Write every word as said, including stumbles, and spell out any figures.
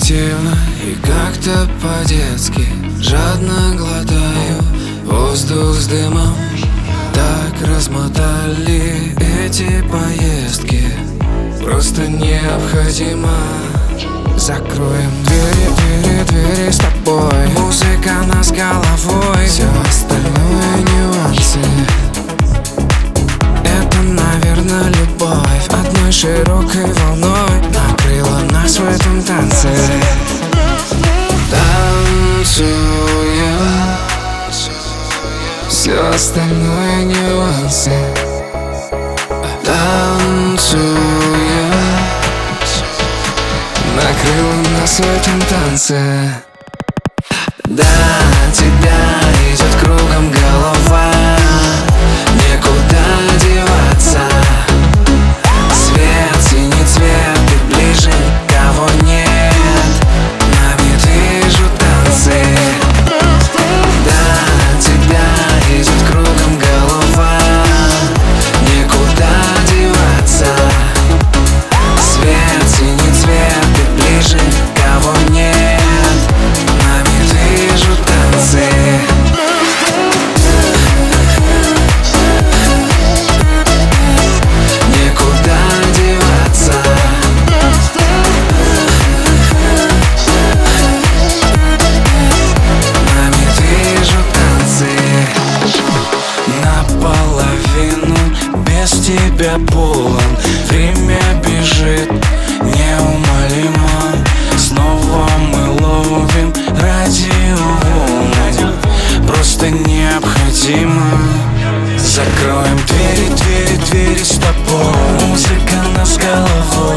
интуитивно и как-то по-детски жадно глотаю воздух с дымом. Так размотали эти поездки, просто необходимо. Закроем двери, двери, двери с тобой. Музыка нас головой, все остальное нюансы. Это, наверное, любовь одной широкой волной накрыла нас в этом танце. Танцуем, все остальное нюансы. Танцуем, накрыла нас в этом танце. Да, тебя идет кругом голова, некуда деваться. Свет, синий цвет, ты ближе, кого нет. Нами движут танцы. Да, тебя идет кругом голова, некуда деваться. Свет, синий цвет, ты ближе, кого нет. Нами движут танцы. Некуда деваться. Нами движут танцы. Наполовину без тебя полон. Время бежит неумолимо. Снова мы ловим радиоволны. Просто необходимо. Закроем двери, двери, двери с тобой. Музыка нас головой.